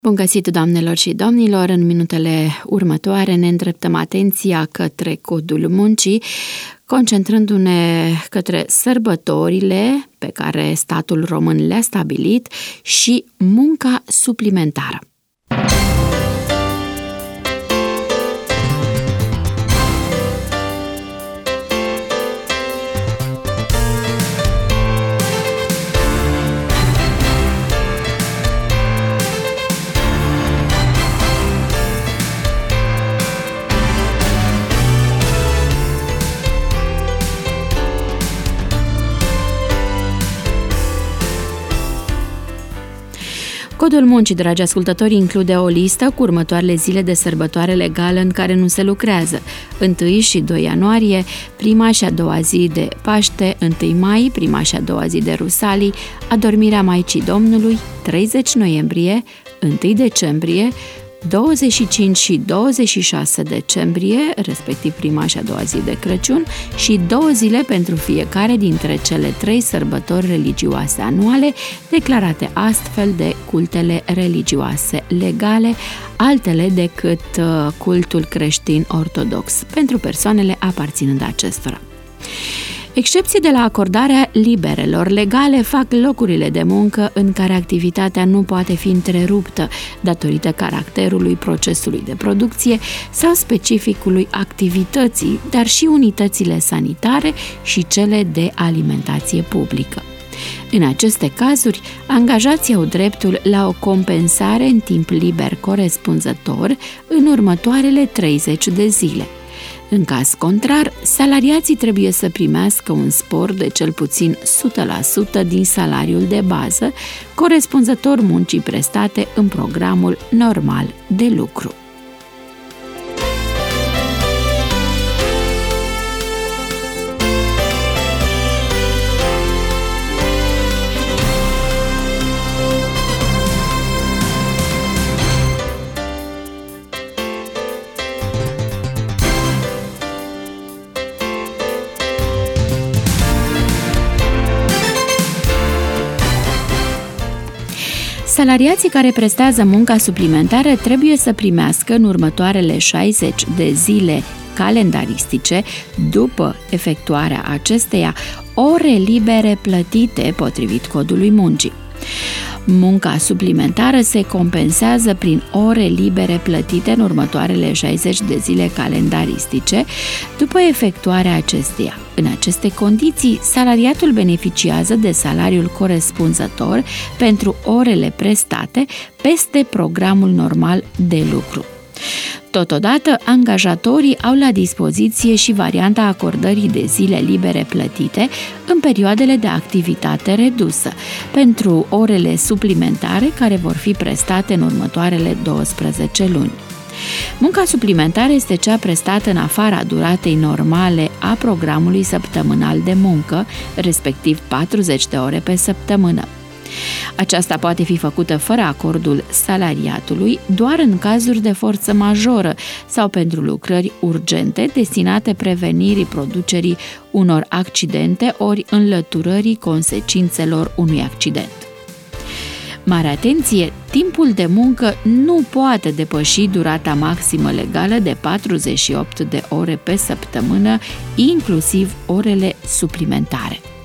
Bun găsit, doamnelor și domnilor! În minutele următoare ne îndreptăm atenția către Codul Muncii, concentrându-ne către sărbătorile pe care statul român le-a stabilit și munca suplimentară. Codul Muncii, dragi ascultători, include o listă cu următoarele zile de sărbătoare legală în care nu se lucrează: 1 și 2 ianuarie, prima și a doua zi de Paște, 1 mai, prima și a doua zi de Rusalii, Adormirea Maicii Domnului, 30 noiembrie, 1 decembrie, 25 și 26 decembrie, respectiv prima și a doua zi de Crăciun, și 2 zile pentru fiecare dintre cele 3 sărbători religioase anuale, declarate astfel de cultele religioase legale, altele decât cultul creștin ortodox, pentru persoanele aparținând acestora. Excepții de la acordarea liberelor legale fac locurile de muncă în care activitatea nu poate fi întreruptă datorită caracterului procesului de producție sau specificului activității, dar și unitățile sanitare și cele de alimentație publică. În aceste cazuri, angajații au dreptul la o compensare în timp liber corespunzător în următoarele 30 de zile. În caz contrar, salariații trebuie să primească un spor de cel puțin 100% din salariul de bază, corespunzător muncii prestate în programul normal de lucru. Salariații care prestează munca suplimentară trebuie să primească în următoarele 60 de zile calendaristice, după efectuarea acesteia, ore libere plătite potrivit Codului Muncii. Munca suplimentară se compensează prin ore libere plătite în următoarele 60 de zile calendaristice, după efectuarea acesteia. În aceste condiții, salariatul beneficiază de salariul corespunzător pentru orele prestate peste programul normal de lucru. Totodată, angajatorii au la dispoziție și varianta acordării de zile libere plătite în perioadele de activitate redusă, pentru orele suplimentare care vor fi prestate în următoarele 12 luni. Munca suplimentară este cea prestată în afara duratei normale a programului săptămânal de muncă, respectiv 40 de ore pe săptămână. Aceasta poate fi făcută fără acordul salariatului, doar în cazuri de forță majoră sau pentru lucrări urgente destinate prevenirii producerii unor accidente ori înlăturării consecințelor unui accident. Mare atenție! Timpul de muncă nu poate depăși durata maximă legală de 48 de ore pe săptămână, inclusiv orele suplimentare.